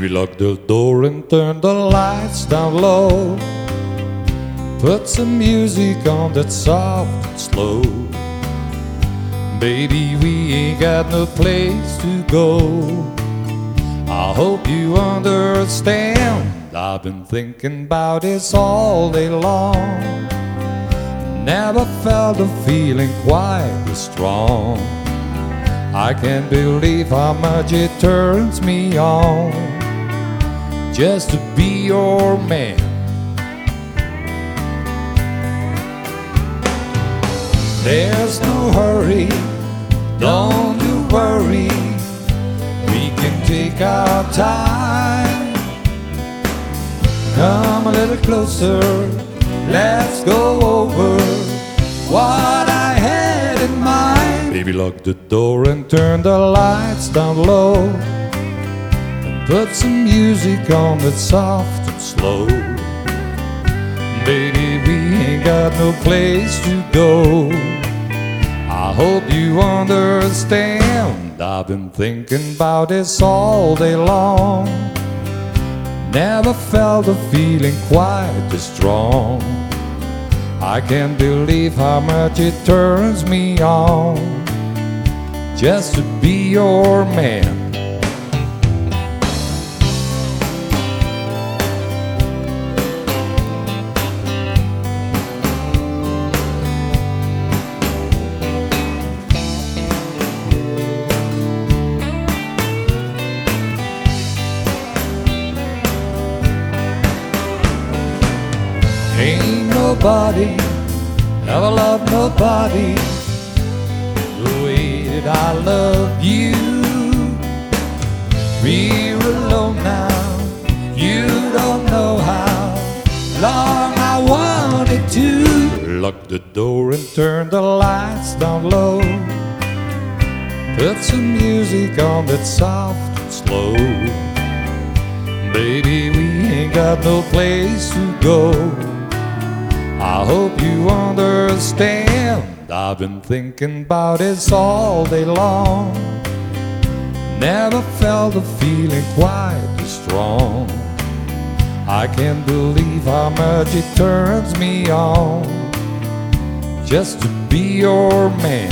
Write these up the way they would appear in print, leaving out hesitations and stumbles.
Baby, lock the door and turn the lights down low. Put some music on that's soft and slow. Baby, we ain't got no place to go. I hope you understand. I've been thinking about this all day long. Never felt a feeling quite this strong. I can't believe how much it turns me on just to be your man. There's no hurry, don't you worry. We can take our time. Come a little closer, let's go over what I had in mind. Baby, lock the door and turn the lights down low, and put some music on that's soft and slow. Baby, we ain't got no place to go. I hope you understand. I've been thinking about this all day long. Never felt a feeling quite this strong. I can't believe how much it turns me on just to be your man. Ain't nobody ever loved nobody the way that I love you. We're alone now, you don't know how long I wanted to. Lock the door and turn the lights down low. Put some music on that's soft and slow. Baby, we ain't got no place to go. I hope you understand. I've been thinking about this all day long. Never felt a feeling quite this strong. I can't believe how much it turns me on just to be your man.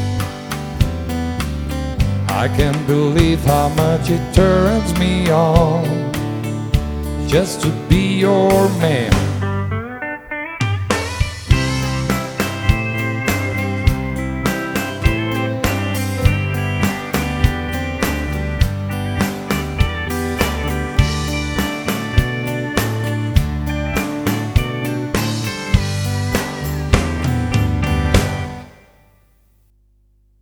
I can't believe how much it turns me on just to be your man.